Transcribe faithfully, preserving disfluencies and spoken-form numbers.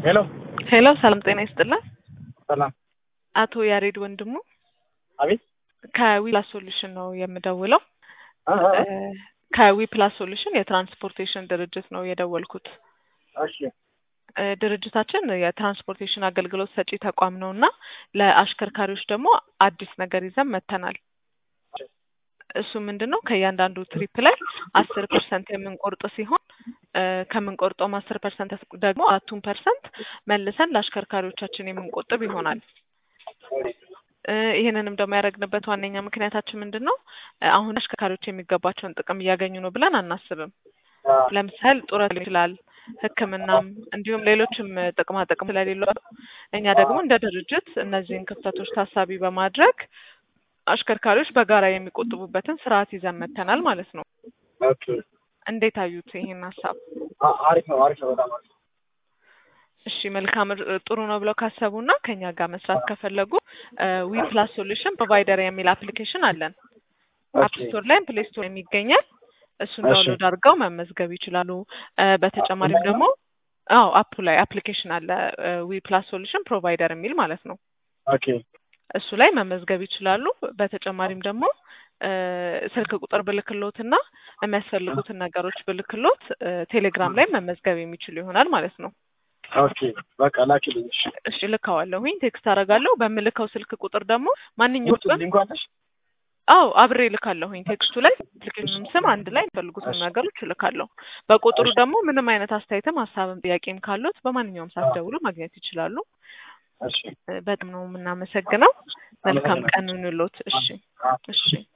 ሄሎ ሄሎ ሰላም ጤና ይስጥልን። ሰላም አቶ ያሬድ ወንድሙ አቤት ከዊፕላስ ሶሉሽን ነው የምደውለው። አአ ከዊፕላስ ሶሉሽን የትራንስፖርቴሽን ድርጅት ነው የደወልኩት። እሺ ድርጅታችን የትራንስፖርቴሽን አገልግሎት ሰጪ ተቋም ነውና ለአሽከርካሪዎች ደግሞ አዲስ ነገር ይዘን መተናል። እሱ ምንድነው ከያንዳንዱ ትሪፕ ላይ አስር ፐርሰንት የምንቆርጥ ሲሆን ከምንቆርጠው አስር ፐርሰንት ደግሞ አራት ፐርሰንት መልሰን ለአሽከርካሪዎቻችን የምንቆጥብ ይሆናል። ይሄንንም ደግሞ ያደረግንበት ዋነኛ ምክንያታችን ምንድነው አሁን አሽከርካሪዎች የሚገባቸውን ጥቅም እያገኙ ነው ብለን አናስብም። ለምሳሌ ጡረታ ይችላል፣ ሕክምናም እንዲሁም ሌሎችም ጥቅማ ጥቅም ስለሌለው እኛ ደግሞ እንደ ድርጅት እነዚህን ክፍተቶች ታሳቢ በማድረግ አሽከርካሪዎች በጋራ የሚቆጥቡበትን ስርዓት ይዘን መተናል ማለት ነው። ኦኬ እንዴት አዩት ይሄን ሐሳብ? አሪፍ ነው አሪፍ ነው በጣም አሪፍ። እሺ መልካም ጥሩ ነው ብለው ካሰቡና ከኛ ጋር መስራት ከፈለጉ ዊፕላስ ሶሉሽን ፕሮቫይደር የሚል አፕሊኬሽን አለን። አፕ ስቶር ላይ ፕሌይ ስቶር የሚገኛል። እሱን ዳውንሎድ አድርገው መመዝገብ ይችላሉ። በተጨማሪም ደግሞ አዎ አፕ ላይ አፕሊኬሽን አለ ዊፕላስ ሶሉሽን ፕሮቫይደር የሚል ማለት ነው። ኦኬ እሱ ላይ መመዝገብ ይችላሉ። በተጨማሪም ደግሞ ስልክ ቁጥር ብልክሎትና የሚያስፈልጉትን ነገሮች ብልክሎት ቴሌግራም ላይ መመዝገብ የሚችሉ ይሆናል ማለት ነው። ኦኬ በቃ ላኪልኝ። እሺ ልካዋለሁኝ፣ ቴክስት አደርጋለሁ። በምልከው ስልክ ቁጥር ደግሞ ማንኛውም ቁጥር ሊንክ አለሽ? አዎ አብሬ ልካለሁኝ። ቴክስቱ ላይ አፕሊኬሽኑን ስም አንድ ላይ የሚፈልጉትን ነገሮች ልካለሁ። በቁጥሩ ደግሞ ምንም አይነት አስተያየትም ሀሳብም ጥያቄም ካሉት በማንኛውም ሰዓት ደውሎ ማግኘት ይችላሉ። እሺ በጣም ነው የምናመሰግነው። መልካም ቀን ይሁንልዎት። እሺ እሺ